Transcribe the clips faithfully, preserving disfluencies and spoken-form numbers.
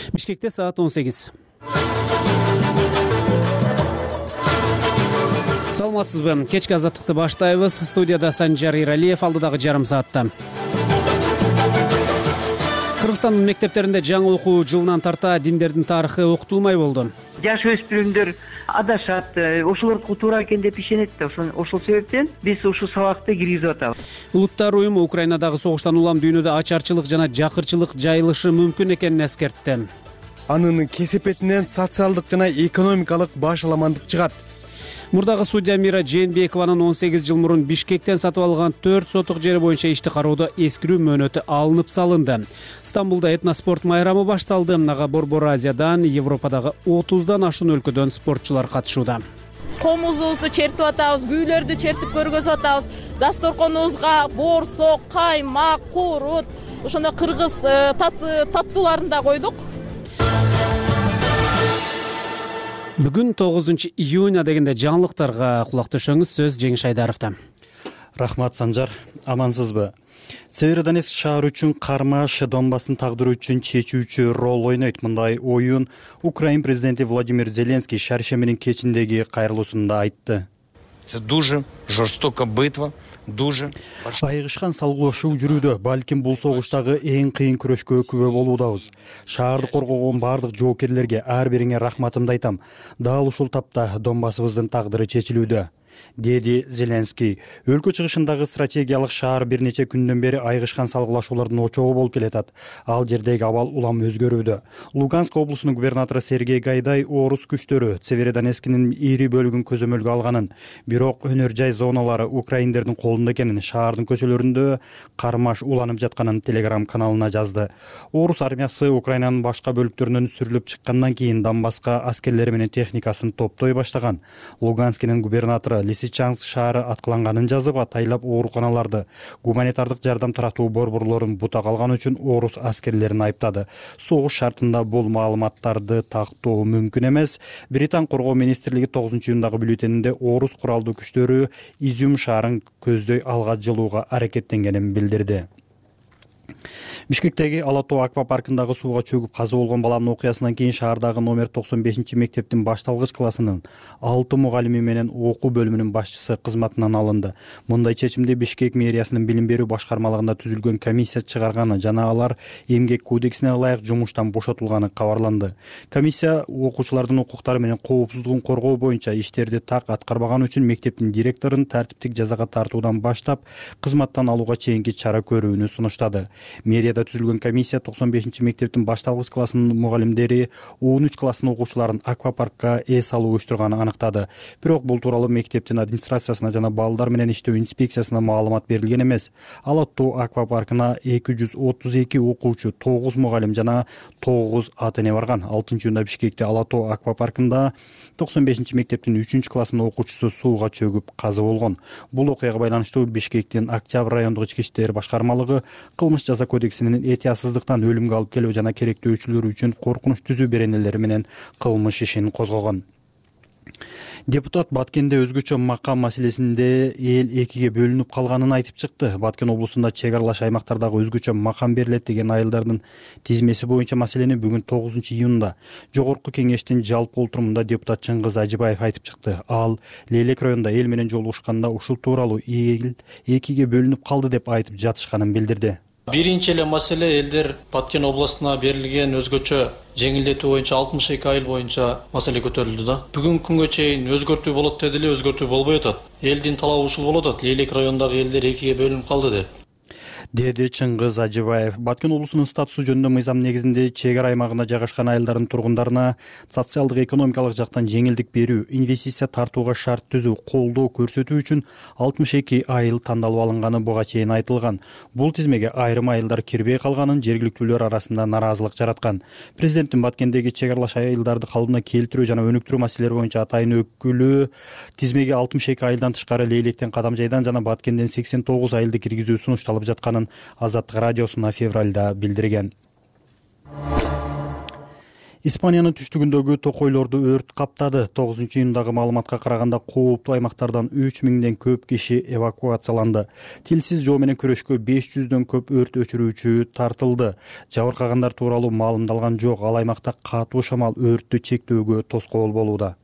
Бишкекте саат он сегиз. Саламатсызбы? Кечки азаттыкты баштайбыз. Студияда Санжар Иралиев, алдыдагы жарым саатта. Кыргызстандын мектептеринде жаңы окуу жылынан тарта диндердин тарыхы окутулмай болду. Жаш өспүрүмдөр адашат, ошолордуку туура экен деп ишенет да, ошол себептен биз ушул сабакты киргизип атабыз. Улуттар уюму Украинадагы согуштан улам дүйнөдө ачарчылык жана жакырчылык жайылышы мүмкүн экенин эскертти. Анын кесепетинен социалдык жана экономикалык башаламандык чыгат. Мурдагы судья Мира Жээнбекованын он сегиз жыл мурун Бишкектен сатып алган төрт сотук жери боюнча ишти кароодо эскирүү мөөнөтү алынып салынды. Стамбулда этноспорт майрамы башталды. Ага Борбор Азиядан, Европадагы отуздан ашуун өлкөдөн спортчулар катышууда. Комузубузду чертип атабыз, күүлөрдү чертип көргөзүп атабыз. Дасторконубузга боорсок, каймак, курут, ошондой кыргыз таттууларын да койдук. Бүгүн тогузунчу июнь дегенде жаңылыктарга кулак төшөңүз. Сөз Жеңиш Айдаровдо. Рахмат Санжар, амансызбы? Северодонецк шаар үчүн кармаш Донбасстын тагдыры үчүн чечүүчү рол ойнойт. Мындай оюн Украин президенти Владимир Зеленский шаршембинин кечиндеги кайрылуусунда айтты. Это дуже жорстока битва. Айгышкан салгылашуу жүрүүдө, балким бул согуштагы эң кыйын күрөшкө күбө болуудабыз. Шаарды коргогон бардык жоокерлерге ар бириңе рахматымды айтам. Дал ушул тапта Донбассыбыздын тагдыры чечилүүдө, деди Зеленский. Өлкө чыгышындагы стратегиялык шаар бир нече күндөн бери айгышкан салгылашуулардын очогу болуп келатат. Ал жердеги абал улам өзгөрүүдө. Луганск облусунун губернатору Сергей Гайдай орус күчтөрү Северодонецктин ири бөлүгүн көзөмөлгө алганын, бирок өнөр жай зоналары украиндердин колунда экенин, шаардын көчөлөрүндө кармаш уланып жатканын Telegram каналына жазды. Орус армиясы Украинанын башка бөлүктөрүнөн сүрүлүп чыккандан кийин Донбасска аскерлери менен техникасын топтой баштаган. Луганскинин губернатору Лисичанск шаары аткыланганын жазып, атайлап ооруканаларды, гуманитардык жардам таратуу борборлорун бута калган үчүн орус аскерлерин айыптады. Согуш шартында бул маалыматтарды тактоо мүмкүн эмес. Британ коргоо министрлиги тогузунчу июндагы бюллетенинде орус куралдуу күчтөрү Изюм шаарын көздөй алга жылууга аракеттенгенин билдирди. Бишкектеги Алатоо аквапаркындагы сууга чөгүп каза болгон баланын окуясынан кийин шаардагы номер токсон бешинчи мектептин башталгыч классынын алты мугалими менен окуу бөлүмүнүн башчысы кызматынан алынды. Мындай чечимди Бишкек мэриясынын билим берүү башкармалыгында түзүлгөн комиссия чыгарганы жана алар эмгек кодексине ылайык жумуштан бошотулганы кабарланды. Комиссия окуучулардын укуктары менен коопсуздугун коргоо боюнча иштерди так аткарбаган үчүн мектептин директорун тартиптик жазага тартуудан баштап кызматтан алууга чейинки чара көрүүнү сунуштады. Мэрияда түзүлгөн комиссия токсон бешинчи мектептин башталгыч классынын мугалимдери он үч класстын окуучуларын аквапаркка эс алуу уюштурганын аныктады. Бирок бул тууралуу мектептин администрациясына жана балдар менен иштөө инспекциясына маалымат берилген эмес. Алатоо аквапаркына эки жүз отуз эки окуучу, тогуз мугалим жана тогуз ата эне барган. алтынчы июнда Бишкекте Алатоо аквапаркында токсон бешинчи мектептин үчүнчү классынын окуучусу сууга чөгүп каза болгон. Бул окуяга байланыштуу Бишкектин Октябрь райондук ички иштер башкармалыгы кылмыш жаза кодексинин этиятсыздыктан өлүмгө алып келүү жана керектөөчүлөр үчүн коркунуч түзүү беренелери менен кылмыш ишин козгогон. Депутат Баткенде өзгөчө макам маселесинде эл экиге бөлүнүп калганын айтып чыкты. Баткен облусунда чек аралаш аймактардагы өзгөчө макам берилет деген айылдардын тизмеси боюнча маселени бүгүн тогузунчу июнда Жогорку кеңештин жалпы олтурумунда депутат Чыңгыз Ажыбаев айтып чыкты. Ал Лейлек районунда эл менен жолугушканда ушул тууралуу эл экиге бөлүнүп калды деп айтып жатышканын билдирди. Биринчи эле маселе элдер Баткен областына берилген өзгөчө жеңилдетүү боюнча алтымыш эки айыл боюнча маселе көтөрүлдү да. Бүгүнкү күнгө чейин өзгөртүү болот деди эле, өзгөртүү болбой атат. Элдин талабы ушул болуп атат. Лейлек районундагы элдер экиге бөлүнүп калды деп. деди Чыңгыз Ажыбаев. Баткен облусунун статусу жөнүндө мыйзам негизинде чек ара аймагында жайгашкан айылдардын тургундарына социалдык экономикалык жактан жеңилдик берүү, инвестиция тартууга шарт түзүү, колдоо көрсөтүү үчүн алтымыш эки айыл тандалып алынганы буга чейин айтылган. Бул тизмеге айрым айылдар кирбей калганын жергиликтүүлөр арасында наразылык жараткан. Президенттин Баткендеги чек аралаш айылдарды калыбына келтирүү жана өнүктүрүү маселелери боюнча атайын өкүлү тизмеге алтымыш эки айылдан тышкары Лейлектен, Кадамжайдан жана Баткенден сексен тогуз айылды киргизүү сунушталып жатканын Азаттык радиосуна февралда билдирген. Испаниянын түштүгүндөгү токойлорду өрт каптады. тогузунчу июндагы маалыматка караганда кооптуу аймактардан үч миңден көп киши эвакуацияланды. Тилсиз жоо менен күрөшкө беш жүздөн көп өрт өчүрүүчү тартылды. Жабыркагандар тууралуу маалымдалган жок. Ал аймакта катуу шамал өрттү чектөөгө тоскоол болууда.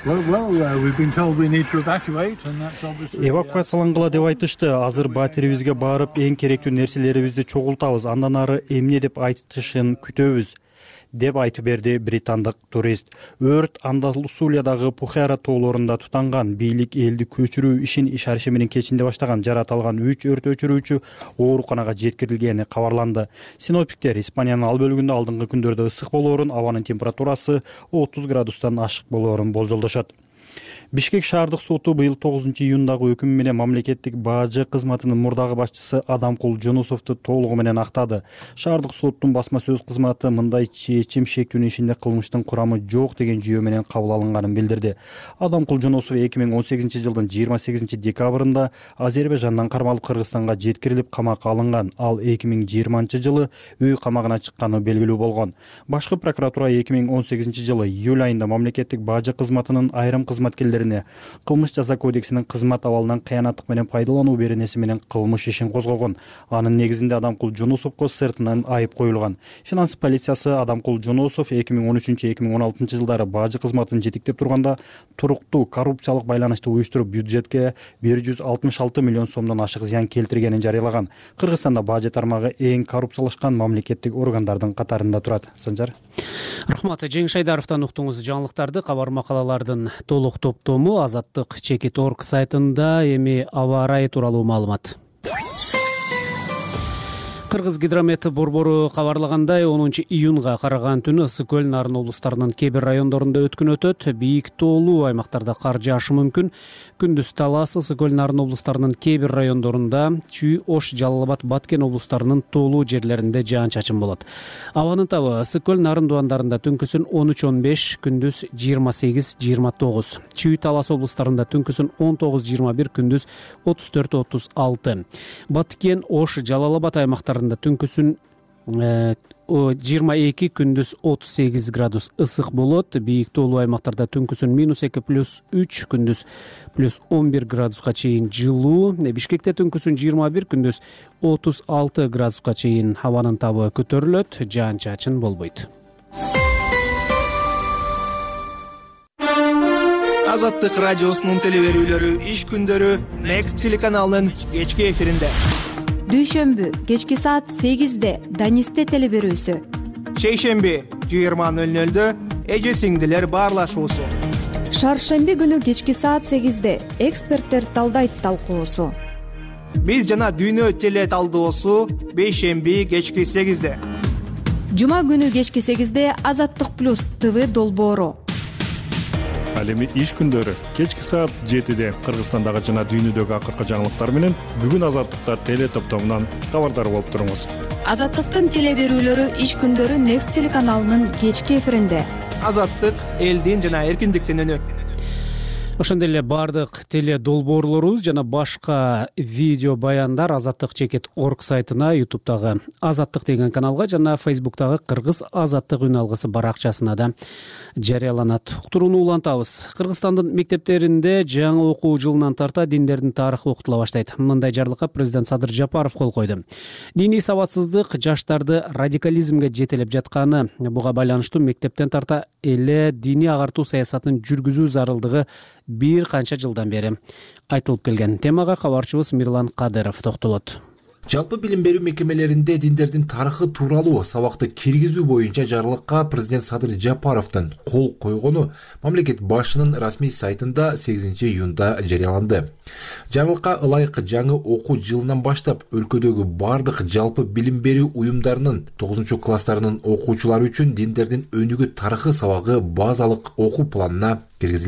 Эвакуациялангыла деп айтышты. Азыр батирибизге барып эң керектүү нерселерибизди чогултабыз. Андан ары эмне деп айтышын күтөбүз, деп айтып берди британдык турист. Өрт Андалусиядагы Пухера тоолорунда тутанган. Бийлик элди көчүрүү ишин иш арышы менен кечинде баштаган. Жаратылган үч өрт өчүрүүчү ооруканага жеткирилгени кабарланды. Синоптиктер Испаниянын ал бөлүгүндө алдыңкы күндөрдө ысык болоорун, абанын температурасы отуз градустан ашык болоорун болжолдошот. Бишкек шаардык соту быйыл тогузунчу июндагы өкүмү менен мамлекеттик бажы кызматынын мурдагы башчысы Адамкул Жунусовду толугу менен актады. Шаардык соттун басма сөз кызматы мындай чечим шектүүнүн ишинде кылмыштын курамы жок деген жүйө менен кабыл алынганын билдирди. Адамкул Жунусов эки миң он сегизинчи жылдын жыйырма сегизинчи декабрында Азербайжандан кармалып Кыргызстанга жеткирилип камакка алынган. Ал эки миң жыйырманчы жылы үй камагына чыкканы белгилүү болгон. Башкы прокуратура эки миң он сегизинчи жылы июль айында мамлекеттик бажы кызматынын айрым кызматкерлери кылмыш жаза кодексинин кызмат абалынан кыянаттык менен пайдалануу беренеси менен кылмыш ишин козгогон. Анын негизинде Адамкул Жунусовго сыртынан айып коюлган. Финанс полициясы Адамкул Жунусов эки миң он үчүнчү эки миң он алтынчы жылдары бажы кызматын жетектеп турганда туруктуу коррупциялык байланышты уюштуруп бюджетке бир жүз алтымыш алты миллион сомдон ашык зыян келтиргенин жарыялаган. Кыргызстанда бажы тармагы эң коррупциялашкан мамлекеттик органдардын катарында турат. Санжар. Рахмат. Жеңиш Айдаровдон уктуңуз жаңылыктарды. Кабар макалалардын толук топтому Азаттык чекит точка орг сайтында. Эми аба ырайы тууралуу маалымат. Кыргыз гидромет борбору кабарлагандай, онунчу июнга караган түнү Ысык көл, Нарын облустарынын кээ бир райондорунда өткүн өтөт. Бийик тоолуу аймактарда кар жаашы мүмкүн. Күндүз Талас, Ысык көл, Нарын облустарынын кээ бир райондорунда, Чүй, Ош, Жалал Абад, Баткен облустарынын тоолуу жерлеринде жаан-чачын болот. Абанын табы Ысык көл, Нарын дубандарында түнкүсүн он үч он беш, күндүз жыйырма сегиз жыйырма тогуз. Чүй, Талас облустарында түнкүсүн он тогуз жыйырма бир, күндүз отуз төрт отуз алты. Баткен, Ош, Жалал Абад аймактарында түнкүсүн жыйырма эки, күндүз отуз сегиз градус ысык болот. Бийик тоолуу аймактарда түнкүсүн минус эки плюс үч, күндүз плюс он бир градуска чейин жылуу. Бишкекте түнкүсүн жыйырма бир, күндүз отуз алты градуска чейин абанын табы көтөрүлөт. Жаан-чачын болбойт. Азаттык радиосунун телеберүүлөрү иш күндөрү Next телеканалынын кечки эфиринде. Дүйшөмбү кечки саат сегизде Данисте телеберүүсү. Шейшемби жыйырма нөл нөлдө эже сиңдилер баарлашуусу. Шаршемби күнү кечки саат сегизде эксперттер талдайт талкуусу. Биз жана дүйнө теле талдоосу бейшемби кечки сегизде. Жума күнү кечки сегизде Азаттык плюс ТВ долбоору. Ал эми иш күндөрү кечки саат жетиде Кыргызстандагы жана дүйнөдөгү акыркы жаңылыктар менен бүгүн Азаттыкта теле топтомунан кабардар болуп туруңуз. Азаттыктын телеберүүлөрү иш күндөрү Next телеканалынын кечки эфиринде. Азаттык элдин жана эркиндиктин үнү. Ошондой эле баардык теле долбоорлорубуз жана башка видео баяндар Азаттык чекит точка орг сайтына, ютубтагы Азаттык деген каналга жана фейсбуктагы Кыргыз Азаттык үн алгысы баракчасына да жарыяланат. Уктурууну улантабыз. Кыргызстандын мектептеринде жаңы окуу жылынан тарта диндердин тарыхы окутула баштайт. Мындай жарлыкка президент Садыр Жапаров кол койду. Диний сабатсыздык жаштарды радикализмге жетелеп жатканы, буга байланыштуу мектептен тарта эле диний агартуу саясатын жүргүзүү зарылдыгы бир канча жылдан бери айтылып келген. Темага кабарчыбыз Мирлан Кадыров токтолот. Жалпы билим берүү мекемелеринде диндердин тарыхы тууралуу сабакты киргизүү боюнча жарлыкка президент Садыр Жапаровдун кол койгону мамлекет башчынын расмий сайтында сегизинчи июнда жарыяланды. Жарлыкка ылайык жаңы окуу жылынан баштап өлкөдөгү бардык жалпы билим берүү уюмдарынын тогузунчу класстарынын окуучулары үчүн диндердин өнүгүү тарыхы сабагы базалык окуу планына киргизилет.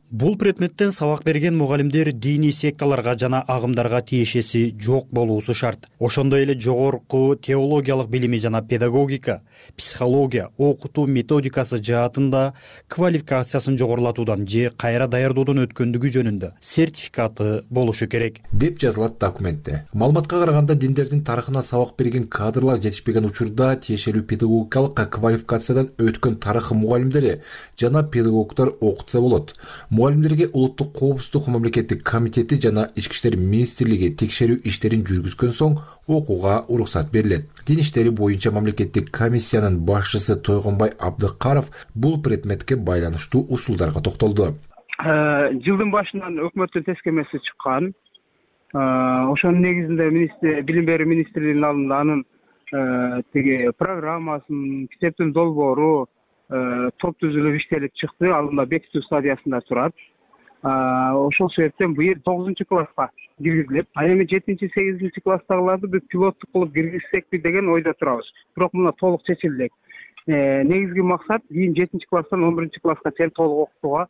Бул предметтен сабак берген мугалимдер диний секталарга жана агымдарга тиешеси жок болуусу шарт. Ошондой эле жогорку теологиялык билими жана педагогика, психология, окутуу методикасы жаатында квалификациясын жогорулатуудан же кайра даярдоодон өткөндүгү жөнүндө сертификаты болушу керек деп жазылат документте. Маалыматка караганда диндердин тарыхына сабак берген кадрлар жетишпеген учурда тиешелүү педагогикалык квалификациядан өткөн тарых мугалимдери жана педагогдор окутса болот. Мугалимдерге улуттук коопсуздук мамлекеттик комитети жана ички иштер министрлиги текшерүү иштерин жүргүзгөн соң окууга уруксат берилет. Дин иштери боюнча мамлекеттик комиссиянын башчысы Тойгонбай Абдыкаров бул предметке байланыштуу усулдарга токтолду. Жылдын башынан өкмөттүн тескемеси чыккан. Ошонун негизинде министр билим берүү министрлигинин алдында анын тиги программасын, китептин долбоору топ түзүлүп иштелип чыкты. Алдында бекитүү стадиясында турат. Ошол себептен быйыл тогузунчу класска киргизилет. А эми жетинчи сегизинчи класстагыларды биз пилоттук кылып киргизсекпи деген ойдо турабыз. Бирок мына толук чечилди. Негизги максат кийин жетинчи класстан он биринчи класска чейин толук окутууга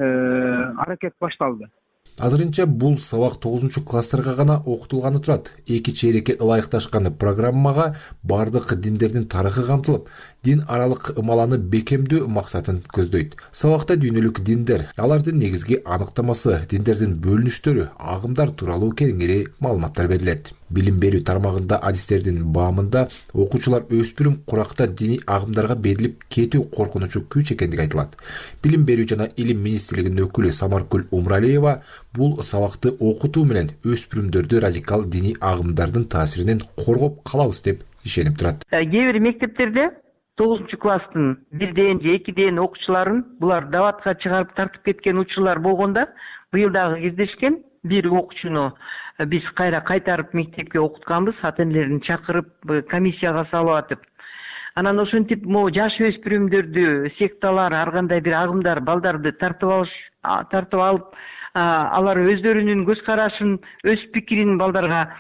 аракет башталды. Азырынча бул сабак тогузунчу класстарга гана окутулганы турат. Эки чейрекке ылайыкташкан программага бардык диндердин тарыхы камтылып, дин аралык ымаланы бекемдөө максатын көздөйт. Сабакта дүйнөлүк диндер, алардын негизги аныктамасы, диндердин бөлүнүштөрү, агымдар тууралуу кеңири маалыматтар берилет. Билим берүү тармагында адистердин баамында окуучулар өспүрүм куракта диний агымдарга берилип кетүү коркунучу күч экендиги айтылат. Билим берүү жана илим министрлигинин өкүлү Самаркүл Умралиева бул сабакты окутуу менен өспүрүмдөрдү радикал диний агымдардын таасиринен коргоп калабыз деп ишенип турат. Кээ бир мектептерде тогузунчу класстын бирден же экиден окуучуларын булар дабатка чыгарып тартып кеткен учурлар болгондо быйыл дагы кездешкен бир окуучуну биз кайра кайтарып мектепке окутканбыз, ата энелерин чакырып комиссияга салып атып. Анан ошентип могу жаш өспүрүмдөрдү, секталар, ар кандай бир агымдар балдарды тартып алыш, тартып алып, алар өздөрүнүн көз карашын, өз пикирин балдарга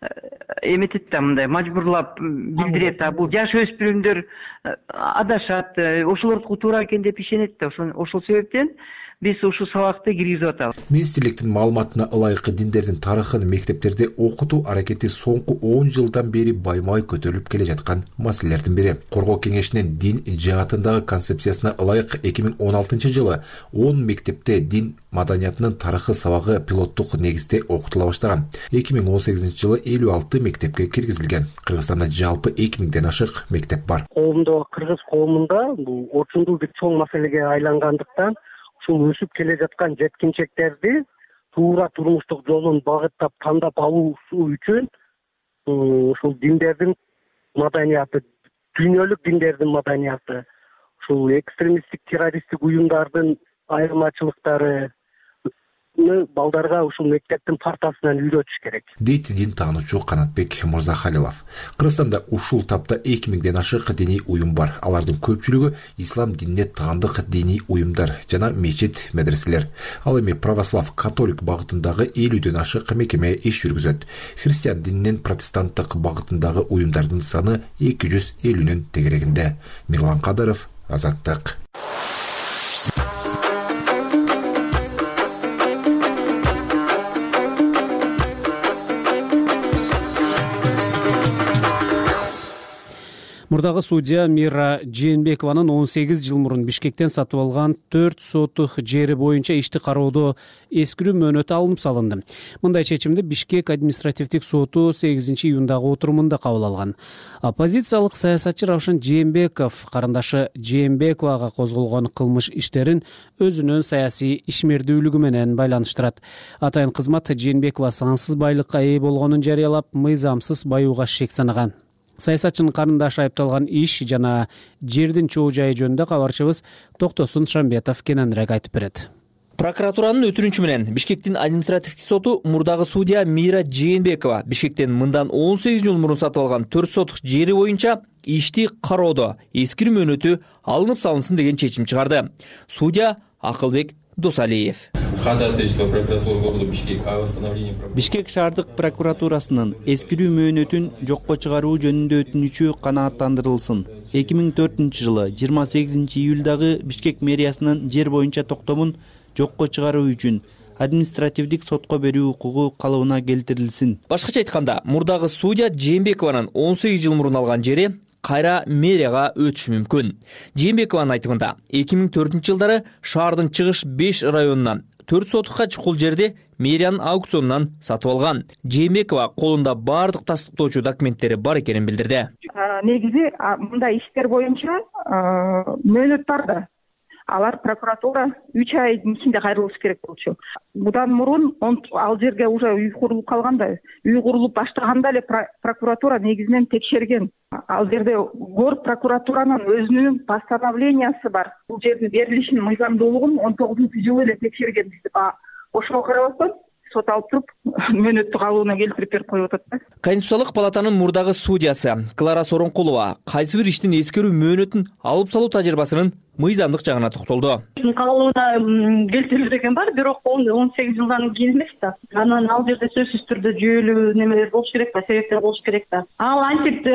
эметет да, мындай мажбурлап билдирет. Бул жаш өспүрүмдөр адашат, ошолордуку туура экен деп ишенет да. Ошол себептен биз ушул сабакты киргизип атабыз. Министрликтин маалыматына ылайык диндердин тарыхын мектептерде окутуу аракети соңку он жылдан бери баймай көтөрүлүп келе жаткан маселелердин бири. Коргоо кеңешинин дин жаатындагы концепциясына ылайык эки миң он алтынчы жылы он мектепте дин маданиятынын тарыхы сабагы пилоттук негизде окутула баштаган. эки миң он сегизинчи жылы элүү алты мектепке киргизилген. Кыргызстанда жалпы эки миңден ашык мектеп бар. Коомдо, кыргыз коомунда бул орчундуу бир чоң маселеге айлангандыктан ушул өсүп келе жаткан жеткинчектерди туура турмуштук жолун багыттап тандап алуусу үчүн ушул диндердин маданияты, дүйнөлүк диндердин маданияты, ушул экстремисттик террористтик уюмдардын айырмачылыктары балдарга ушул мектептин партасынан үйрөтүш керек, дейт дин таануучу Канатбек Мырзахалилов. Кыргызстанда ушул тапта эки миңден ашык диний уюм бар. Алардын көпчүлүгү ислам динине таандык диний уюмдар жана мечит, медреселер. Ал эми православ, католик багытындагы элүүдөн ашык мекеме иш жүргүзөт. Христиан дининен протестанттык багытындагы уюмдардын саны эки жүз элүүнүн тегерегинде. Мирлан Кадыров, Азаттык. Мурдагы судья Мира Жээнбекованын он сегиз жыл мурун Бишкектен сатып алган төрт сотук жери боюнча ишти кароодо эскирүү мөөнөтү алынып салынды. Мындай чечимди Бишкек административдик соту сегизинчи июндагы отурумунда кабыл алган. Оппозициялык саясатчы Равшан Жээнбеков карындаш Жээнбековага козголгон кылмыш иштерин өзүнүн саясий ишмердүүлүгү менен байланыштырат. Атайын кызмат Жээнбекова сансыз байлыкка ээ болгонун жарыялап, мыйзамсыз баюуга шек санаган. Саясатчынын карындашы айыпталган иш жана жердин чоо жайы жөнүндө кабарчыбыз Токтосун Шамбетов кененирээк айтып берет. Прокуратуранын өтүнүчү менен Бишкектин административдик соту мурдагы судья Мира Жээнбекова Бишкектен мындан он сегиз жыл мурун сатып алган төрт сотук жери боюнча ишти кароодо эскирүү мөөнөтү алынып салынсын деген чечим чыгарды. Судья Акылбек Досалиев. Ходатайство прокуратуры города Бишкек о восстановлении Бишкек шаардык прокуратурасынын эскирүү мөөнөтүн жокко чыгаруу жөнүндө өтүнүчү канааттандырылсын. эки миң төртүнчү жылы жыйырма сегизинчи июлдагы Бишкек мэриясынын жер боюнча токтомун жокко чыгаруу үчүн административдик сотко берүү укугу калыбына келтирилсин. Башкача айтканда, мурдагы судья Жээнбекованын он сегиз жыл мурун алган жери кайра мэрияга өтүшү мүмкүн. Жээнбекованын айтымында эки миң төртүнчү жылдары шаардын чыгыш беш районунан төрт сотукка чукул жерди мэриянын аукционунан сатып алган. Жээнбекова колунда бардык тастыктоочу документтери бар экенин билдирди. Негизи мындай иштер боюнча мөөнөт бар да. Алар прокуратура үч айдын ичинде кайрылышы керек болчу. Будан мурун ал жерге уже үй курулуп калганда, үй курулуп баштаганда эле прокуратура негизинен текшерген. Ал жерде город прокуратуранын өзүнүн постановлениясы бар. Бул жердин берилишинин мыйзамдуулугун он тогузунчу жылы эле текшерген. Ошого карабастан сот алып туруп мөөнөттү калыбына келтирип берип коюп атат да. Конституциялык палатанын мурдагы судьясы Клара Сооронкулова кайсы бир иштин эскерүү мөөнөтүн алып салуу тажрыйбасынын мыйзамдык жагына токтолду. Калыбына келтирилди деген бар, бирок он сегиз жылдан кийин эмес да. Анан ал жерде сөзсүз түрдө жүйөлүү немелер болуш керек да, себептер болуш керек да. Ал антип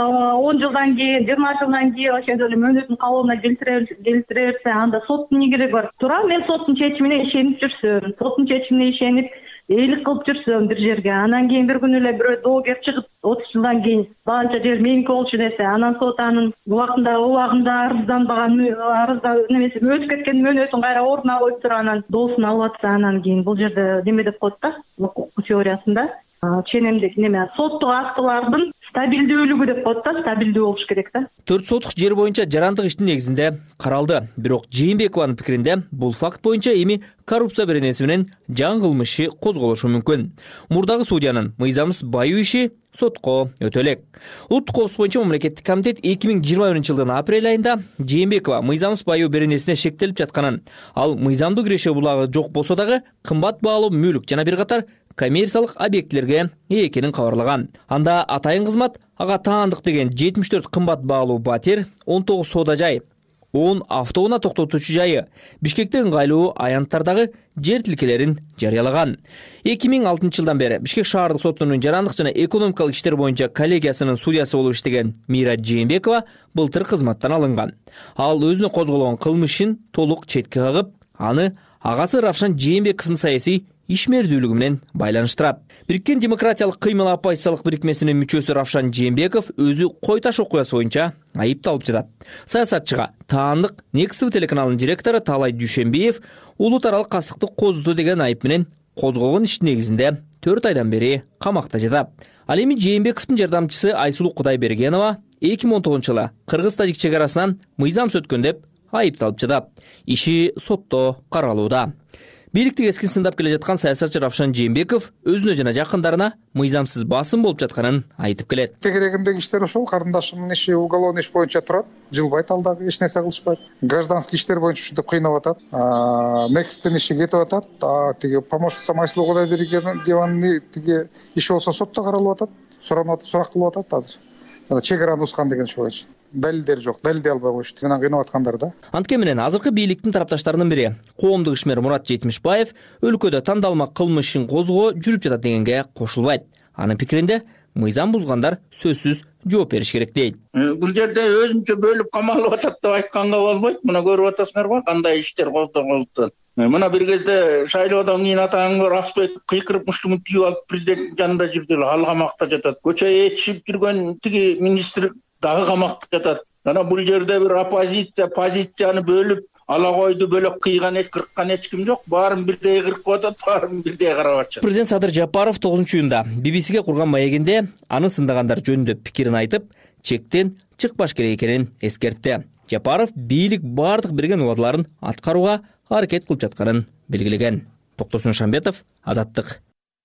он жылдан кийин, жыйырма жылдан кийин ошондой эле мөөнөтүн калыбына келтире берсе, анда соттун эмне кереги бар? Туура, мен соттун чечимине ишенип жүрсөм, соттун чечимине ишенип эйлик кылып жүрсөм бир жерге, анан кийин бир күнү эле бирөө доогер чыгып отуз жылдан кийин банча жер меники болчу десе, анан сот анын убагында убагында арызданбаган арызда немеси өтүп кеткен мөөнөтүн кайра ордуна коюп туруп анан доосун алып атса, анан кийин бул жерде неме деп коет да, укук теориясында ченемдик неме соттук актылардын стабилдүүлүгү деп коет да, стабилдүү болуш керек да. төрт сотук жер боюнча жарандык иштин негизинде каралды. Бирок Жээнбекованын пикиринде бул факт боюнча эми коррупция беренеси менен жаңы кылмыш иши козголушу мүмкүн. Мурдагы судьянын мыйзамсыз баюу иши сотко өтө элек. Улуттук коопсуздук боюнча мамлекеттик комитет эки миң жыйырма биринчи жылдын апрель айында Жээнбекова мыйзамсыз баюу беренесине шектелип жатканын, ал мыйзамдуу киреше булагы жок болсо дагы кымбат баалуу мүлк жана бир катар коммерциялык объектилерге ээ экенин кабарлаган. Анда атайын кызмат ага таандык деген жетимиш төрт кымбат баалуу батир, он тогуз соода жай, он автоунаа токтотуучу жайы, Бишкекте ыңгайлуу аянттардагы жер тилкелерин жарыялаган. эки миң алтынчы жылдан бери Бишкек шаардык сотунун жарандык жана экономикалык иштер боюнча коллегиясынын судьясы болуп иштеген Мира Жээнбекова былтыр кызматтан алынган. Ал өзүнө козголгон кылмышын толук четке кагып, аны агасы Равшан Жээнбековдун саясий ишмердүүлүгү менен байланыштырат. Бириккен демократиялык кыймыл оппозициялык бирикмесинин мүчөсү Равшан Жээнбеков өзү кой таш окуясы боюнча айыпталып жатат. Саясатчыга таандык Next телеканалынын директору Таалай Дүйшөнбиев улут аралык кастыкты козутуу деген айып менен козголгон иштин негизинде төрт айдан бери камакта жатат. Ал эми Жээнбековдун жардамчысы Айсулуу Кудайбергенова эки миң он тогузунчу жылы Кыргыз-Тажик чек арасынан мыйзамсыз өткөн деп айыпталып жатат. Иши сотто каралууда. Бийликти кескин сындап келе жаткан саясатчы Равшан Жээнбеков өзүнө жана жакындарына мыйзамсыз басым болуп жатканын айтып келет. Тегерегимдеги иштер ошол, карындашымдын иши уголовный иш боюнча турат, жылбайт, ал дагы эч нерсе кылышпайт. Гражданский иштер боюнча ушинтип кыйнап атат. Next'тин иши кетип атат. Тиги помощница Айсулуу Кудайбергенованын тиги иши болсо сотто каралып атат. Суранып атат, сурак кылып атат азыр. Жана чек араны ускан деген иш боюнча. Далилдер жок, далилдей албай коюшту, анан кыйнап аткандар да. Антке менен азыркы бийликтин тарапташтарынын бири коомдук ишмер Мурат Жетимишбаев өлкөдө тандалма кылмыш ишин козгоо жүрүп жатат дегенге кошулбайт. Анын пикиринде мыйзам бузгандар сөзсүз жооп бериш керек дейт. Бул жерде өзүнчө бөлүп камалып атат деп айтканга болбойт. Мына көрүп атасыңарбы кандай иштер козголуп. Мына бир кезде шайлоодон кийин атаңы Расбек кыйкырып муштумун тийип алып президенттин жанында жүрдү эле, ал камакта жатат. Көчө ээрчип жүргөн тиги министр дагы камакта жатат. Анан бул жерде бир оппозиция позицияны бөлүп ала койду, бөлөк кыйган эч кырккан эч ким жок. Баарын бирдей кыркып атат, баарын бирдей карап атышат. Президент Садыр Жапаров тогузунчу июнда би би сиге курган маегинде аны сындагандар жөнүндө пикирин айтып, чектен чыкпаш керек экенин эскертти. Жапаров бийлик бардык берген убадаларын аткарууга аракет кылып жатканын белгилеген. Токтосун Шамбетов, Азаттык.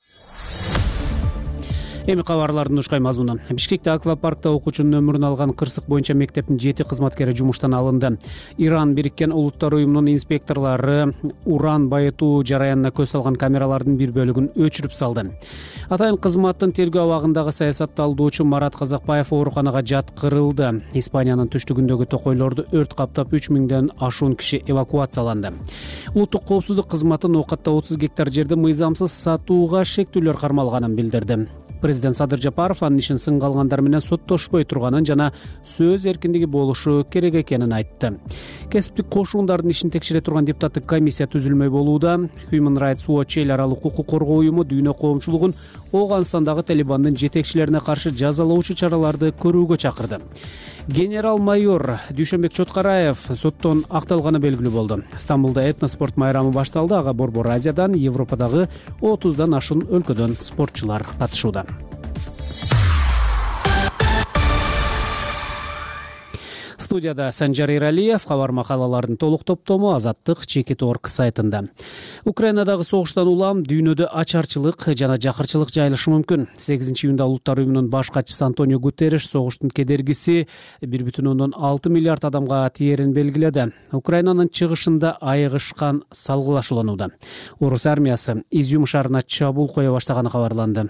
Эми кабарлардын ушкай мазмуну. Бишкекте аквапаркта окуучунун өмүрүн алган кырсык боюнча мектептин жети кызматкери жумуштан алынды. Иран Бириккен Улуттар уюмунун инспекторлору уран байытуу жараянына көз салган камералардын бир бөлүгүн өчүрүп салды. Атайын кызматтын тергөө абагындагы саясатталдоочу Марат Казакбаев ооруканага жаткырылды. Испаниянын түштүгүндөгү токойлорду өрт каптап үч миңден ашуун киши эвакуацияланды. Улуттук коопсуздук кызматы ноокатта отуз гектар жерди мыйзамсыз сатууга шектүүлөр кармалганын билдирди. Президент Садыр Жапаров анын ишин сынга алгандар менен соттошпой турганын жана сөз эркиндиги болушу керек экенин айтты. Кесиптик кошуундардын ишин текшере турган депутаттык комиссия түзүлмөй болууда. Human Rights Watch эл аралык укук коргоо уюму дүйнө коомчулугун Ооганстандагы Талибандын жетекчилерине каршы жазалоочу чараларды көрүүгө чакырды. Генерал-майор Дүйшөнбек Чоткараев соттон акталганы белгилүү болду. Стамбулда этноспорт майрамы башталды. Ага Борбор Азиядан, Европадагы отуздан ашуун өлкөдөн спортчулар катышууда. Студияда Санжар Иралиев, кабар макалалардын толук топтому Азаттык Чекит точка орг сайтында. Украинадагы согуштан улам дүйнөдө ачарчылык жана жакырчылык жайылышы мүмкүн. сегизинчи июнда Улуттар уюмунун баш катчысы Антонио Гутерриш согуштун кедергиси бир бүтүн ондон алты миллиард адамга тиерин белгиледи. Украинанын чыгышында айыгышкан салгылашууланууда. Орус армиясы Изюм шаарына чабуул кое баштаганы кабарланды.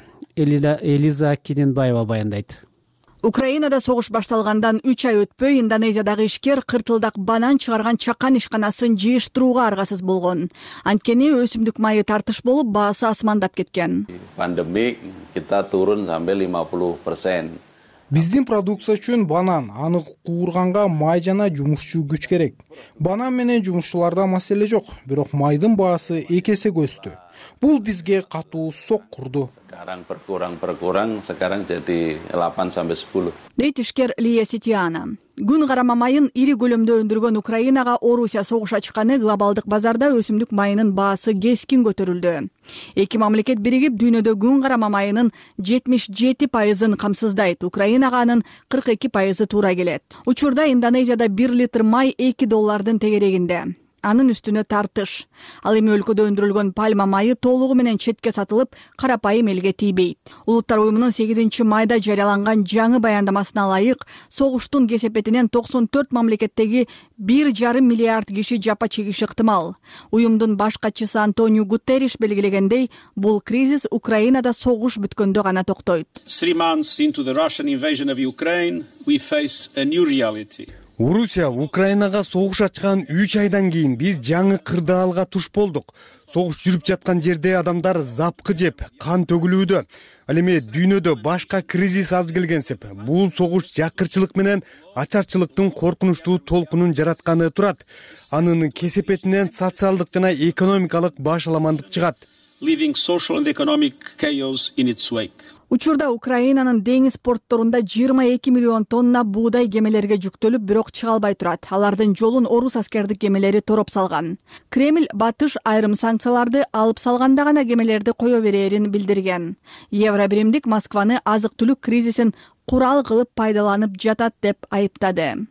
Элиза Киненбаева баяндайт. Украинада согуш башталгандан үч ай өтпөй Индонезиядагы ишкер кыртылдак банан чыгарган чакан ишканасын жыйыштырууга аргасыз болгон. Анткени өсүмдүк майы тартыш болуп, баасы асмандап кеткен. Pandemik kita turun sampai lima puluh persen. Биздин продукция үчүн банан, аны куурганга май жана жумушчу күч керек. Банан менен жумушчуларда маселе жок, бирок майдын баасы эки эсе өстү. Бул бизге катуу сок курду. Sekarang berkurang-berkurang, sekarang jadi delapan sampai sepuluh. Дейт ишкер Лия Ситиана. Күн карама майын ири көлөмдө өндүргөн Украинага Орусия согуш ачканы глобалдык базарда өсүмдүк майынын баасы кескин көтөрүлдү. Эки мамлекет биригип дүйнөдө күн карама майынын жетимиш жети пайызын камсыздайт. Украинага анын кырк эки пайызы туура келет. Учурда Индонезияда бир литр май эки доллардын тегерегинде. Анын үстүнө тартыш. Ал эми өлкөдө өндүрүлгөн пальма майы толугу менен четке сатылып, карапайым элге тийбейт. Улуттар уюмунун сегизинчи майда жарыяланган жаңы баяндамасына ылайык, согуштун кесепетинен токсон төрт мамлекеттеги бир жарым миллиард киши жапа чегиши ыктымал. Уюмдун баш катчысы Антонио Гутерриш белгилегендей, бул кризис Украинада согуш бүткөндө гана токтойт. Three months into the Russian invasion of Ukraine, we face a new reality. Орусия Украинага согуш ачкан үч айдан кийин биз жаңы кырдаалга туш болдук. Согуш жүрүп жаткан жерде адамдар запкы жеп, кан төгүлүүдө. Ал эми дүйнөдө башка кризис аз келгенсип, бул согуш жакырчылык менен ачарчылыктын коркунучтуу толкунун жаратканы турат. Анын кесепетинен социалдык жана экономикалык башаламандык чыгат. Leaving social and economic chaos in its wake. Учурда Украинанын деңиз портторунда жыйырма эки миллион тонна буудай кемелерге жүктөлүп, бирок чыга албай турат. Алардын жолун орус аскердик кемелери тороп салган. Кремль батыш айрым санкцияларды алып салганда гана кемелерди кое берерин билдирген. Евро биримдик Москваны азык-түлүк кризисин курал кылып пайдаланып жатат деп айыптады.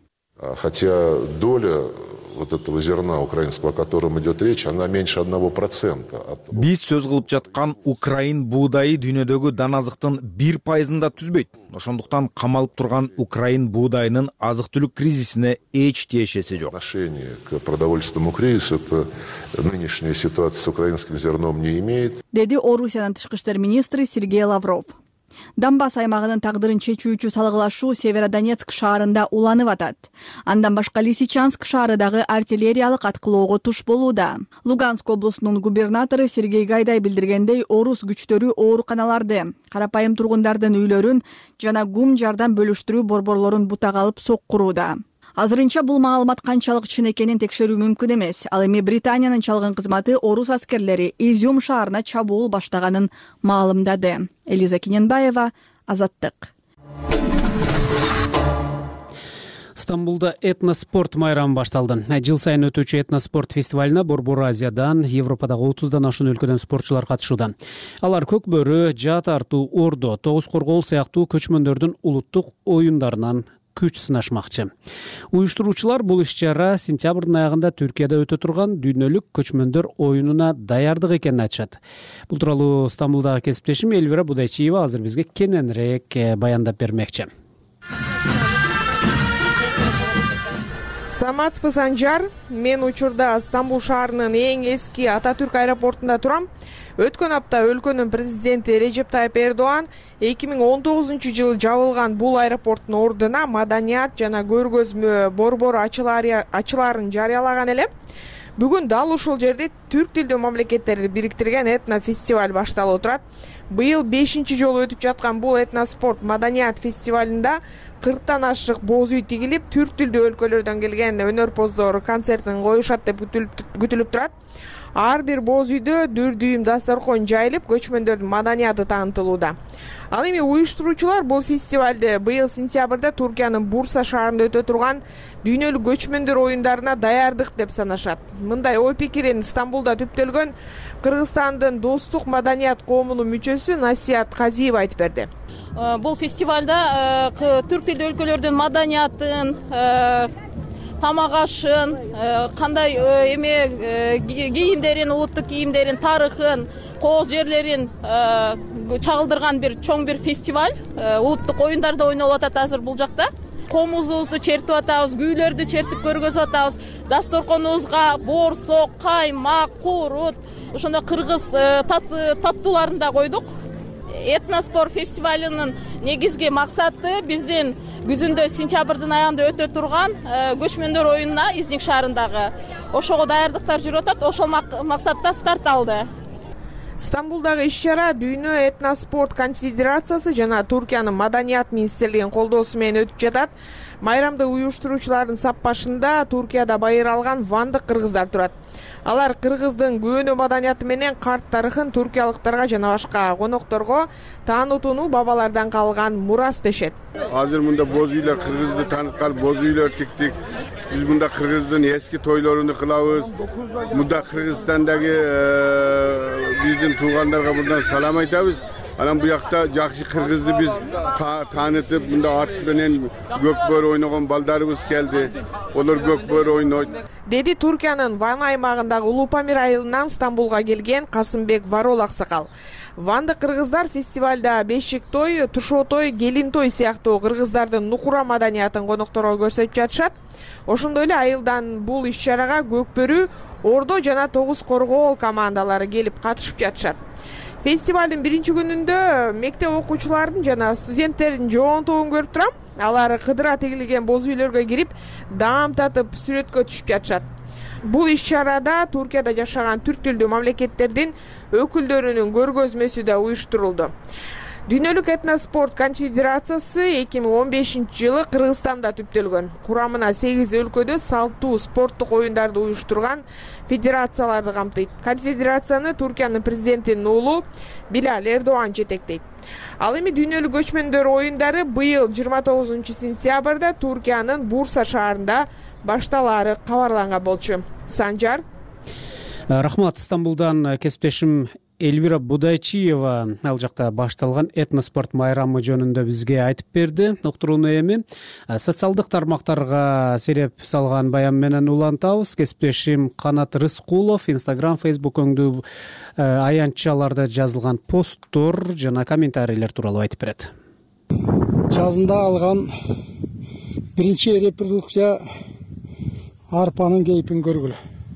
Хотя доля вот этого зерна украинского, о котором идет речь, она меньше одного процента. Биз сөз кылып жаткан Украин буудайы дүйнөдөгү дан азыктын бир пайызында түзбөйт. Ошондуктан камалып турган Украин буудайынын азык-түлүк кризисине эч тиешеси жок. Отношение к продовольственному кризису это нынешняя ситуация с украинским зерном не имеет. Деди Орусиянын тышкы иштер министри Сергей Лавров. Донбасс аймагынын тагдырын чечүүчү салгылашуу Северодонецк шаарында уланып атат. Андан башка Лисичанск шаарындагы артиллериялык аткылоого туш болууда. Луганск облусунун губернатору Сергей Гайдай билдиргендей, орус күчтөрү ооруканаларды, карапайым тургундардын үйлөрүн жана гум жардам бөлүштүрүү борборлорун бутага алып соккурууда. Азырынча бул маалымат канчалык чын экенин текшерүү мүмкүн эмес. Ал эми Британиянын чалгын кызматы орус аскерлери Изюм шаарына чабуул баштаганын маалымдады. Элиза Киненбаева, Азаттык. Стамбулда этноспорт майрамы башталды. Жыл сайын өтүүчү этноспорт фестивалына Борбор Азиядан, Европадагы отуздан ашуун өлкөдөн спортчулар катышууда. Алар көк бөрү, жаа тартуу, ордо, тогуз коргоол сыяктуу көчмөндөрдүн улуттук оюндарынан күч сынашмакчы. Уюштуруучулар бул иш-чара сентябрдын аягында Түркияда өтө турган дүйнөлүк көчмөндөр оюнуна даярдык экенин айтышат. Бул тууралуу Стамбулдагы кесиптешим Элвира Будайчиева азыр бизге кененирээк баяндап бермекчи. Саламатсызбы, Санжар. Мен учурда Стамбул шаарынын эң эски Ататүрк аэропортунда турам. Өткөн апта өлкөнүн президенти Режеп Тайып Эрдоан эки миң он тогузунчу жылы жабылган бул аэропорттун ордуна маданият жана көргөзмө борбор ачыларын жарыялаган эле. Бүгүн дал ушул жерде түрк тилдүү мамлекеттерди бириктирген этно фестиваль башталып турат. Быйыл бешинчи жолу өтүп жаткан бул этноспорт маданият фестивалында кырктан ашык боз үй тигилип, түрк тилдүү өлкөлөрдөн келген өнөрпоздор концертин коюшат деп күтүлүп турат. Ар бир боз үйдө дүр дүйүм дасторкон жайылып, көчмөндөрдүн маданияты таанытылууда. Ал эми уюштуруучулар бул фестивалды быйыл сентябрда Туркиянын Бурса шаарында өтө турган дүйнөлүк көчмөндөр оюндарына даярдык деп санашат. Мындай ой пикирин Стамбулда түптөлгөн Кыргызстандын Достук маданият коомунун мүчөсү Насият Казиева айтып берди. Бул фестивалда түрк тилдүү өлкөлөрдүн маданиятын, тамак ашын, кандай эме кийимдерин, улуттук кийимдерин, тарыхын, кооз жерлерин чагылдырган бир чоң бир фестиваль. Улуттук оюндарда ойнолуп атат азыр бул жакта. Комузубузду чертип атабыз, күүлөрдү чертип көргөзүп атабыз. Дасторконубузга боорсок, каймак, курут, ошондой кыргыз таттууларын да койдук. Этноспорт фестивалынын негизги максаты биздин күзүндө сентябрдын аягында өтө турган көчмөндөр оюнуна Изник шаарындагы ошого даярдыктар жүрүп атат. Ошол максатта старт алды. Стамбулдагы иш-чара Дүйнө этноспорт конфедерациясы жана Туркиянын маданият министрлигинин колдоосу менен өтүп жатат. Майрамды уюштуруучулардын сап башында Туркияда байыралган вандык кыргыздар турат. Алар кыргыздын көөнө маданияты менен карт тарыхын туркиялыктарга жана башка конокторго таанытууну бабалардан калган мурас дешет. Азыр мында боз үйлөр кыргызды тааныткан боз үйлөр тиктик. Биз мында кыргыздын эски тойлоруну кылабыз. Мында Кыргызстандагы биздин туугандарга мындан салам айтабыз. Анан буякта жакшы кыргызды биз таанытып, мында ат менен көкбөр ойногон балдарыбыз келди. Олар көкбөр ойнойт. Деди Туркиянын Ван аймагындагы Улуу Памир айылынан Стамбулга келген Касымбек Варол аксакал. Ванды кыргыздар фестивалда бешик той, тушоо той, келин той сыяктуу кыргыздардын нукура маданиятын конокторго көрсөтүп жатышат. Ошондой эле айылдан бул иш-чарага Көкбөрү, Ордо жана Тогуз Коргоол командалары келип катышып жатышат. Фестивалдын биринчи күнүндө мектеп окуучулардын жана студенттердин жоон тобун көрүп турам. Алар кыдыра тигилген боз үйлөргө кирип, даам татып, сүрөткө түшүп жатышат. Бул иш-чарада Туркияда жашаган түрк тилдүү мамлекеттердин өкүлдөрүнүн көргөзмөсү да уюштурулду. Дүйнөлүк этноспорт конфедерациясы эки миң он бешинчи жылы Кыргызстанда түптөлгөн. Курамына сегиз өлкөдө салттуу спорттук оюндарды уюштурган федерацияларды камтыйт. Конфедерацияны Туркиянын президентинин уулу Билал Эрдоан жетектейт. Ал эми дүйнөлүк көчмөндөр оюндары быйыл жыйырма тогузунчу сентябрда Туркиянын Бурса шаарында башталаары кабарланган болчу. Санжар. Рахмат. Стамбулдан кесиптешим Эльвира Будайчиева ал жакта башталган этноспорт майрамы жөнүндө бизге айтып берди. Уктурууну эми социалдык тармактарга сереп салган баян менен улантабыз. Кесиптешим Канат Рыскулов Instagram, Facebook өңдүү аянтчаларда жазылган посттор жана комментарийлер тууралуу айтып берет. Жазында алган биринчи репродукция арпанын кейпин көргүлө.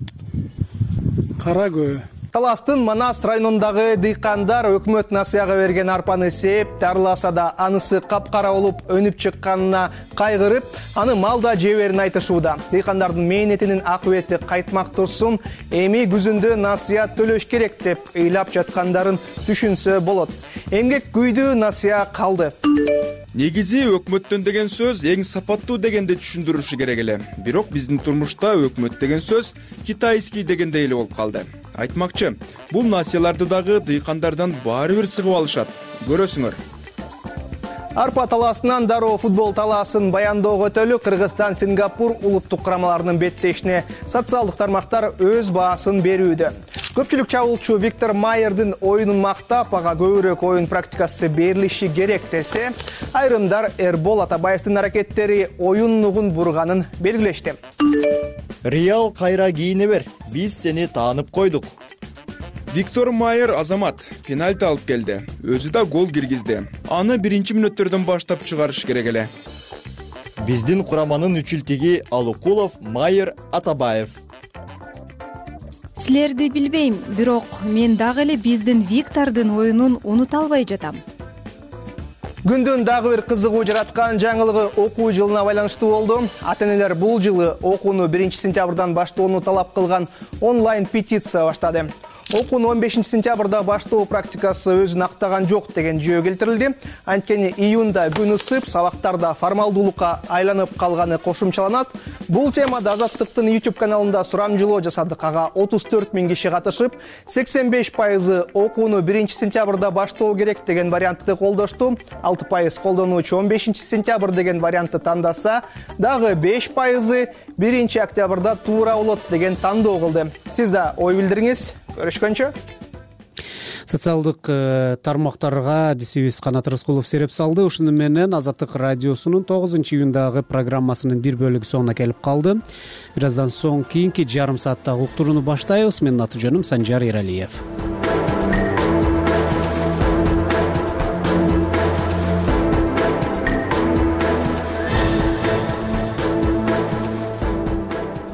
Кара көө. Таластын Манас районундагы дыйкандар өкмөт насыяга берген арпаны сээп, дарыласа да анысы капкара болуп өнүп чыкканына кайгырып, аны малда жеберин айтышууда. Дыйкандардын мээнетинин акыбети кайтмак турсун, эми күзүндө насыя төлөш керек деп ыйлап жаткандарын түшүнсө болот. Эмгек күйдүү насыя калды. Негизи өкмөттөн деген сөз эң сапаттуу дегенди түшүндүрүшү керек эле. Бирок биздин турмушта өкмөт деген сөз китайский дегендей эле болуп калды. Айтмакчы, бул насыяларды дагы дыйкандардан баары бир сыгып алышат. Көрөсүңөр. Арпа таласынан дароо футбол таласын баяндоого өтөлү Кыргызстан Сингапур улуттук курамаларынын беттешине социалдык тармактар өз баасын берүүдө. Көпчүлүк чабуулчу Виктор Майердин оюнун мактап, ага көбүрөөк оюн практикасы берилиши керек десе, айрымдар Эрбол Атабаевдин аракеттери оюн нугун бурганын белгилешти. Реал кайра кийине бер, биз сени таанып койдук. Виктор Майер азамат пенальти алып келди. Өзү да гол киргизди. Аны биринчи мүнөттөрдөн баштап чыгарыш керек эле. Биздин кураманын үчүлтиги Алукулов, Майер, Атабаев. Силерди билбейм, бирок мен дагы эле биздин Виктордун оюнун унута албай жатам. Күндүн дагы бир кызыгуу жараткан жаңылыгы окуу жылына байланыштуу болду. Ата-энелер бул жылы окууну биринчи сентябрдан баштоону талап кылган онлайн петиция баштады. Окууну он бешинчи сентябрда баштоо практикасы өзүн актаган жок деген жүйө келтирилди. Анткени июнда күн ысып, сабактарда формалдуулукка айланып калганы кошумчаланат. Бул темада Азаттыктын YouTube каналында сурамжылоо жасадык. Ага отуз төрт миң киши катышып, сексен беш пайызы окууну биринчи сентябрда баштоо керек деген вариантты колдошту. алты пайыз колдонуучу он бешинчи сентябрь деген вариантты тандаса, дагы беш пайызы биринчи октябрда туура болот деген тандоо кылды. Сиз да ой билдириңиз. Көрүшкөнчө. Социалдык тармактарга адисибиз Канат Рыскулов сереп салды. Ушуну менен Азаттык радиосунун тогузунчу июндагы программасынын бир бөлүгү соңуна келип калды. Бир аздан соң кийинки жарым сааттагы уктурууну баштайбыз. Менин аты жөнүм Санжар Эралиев.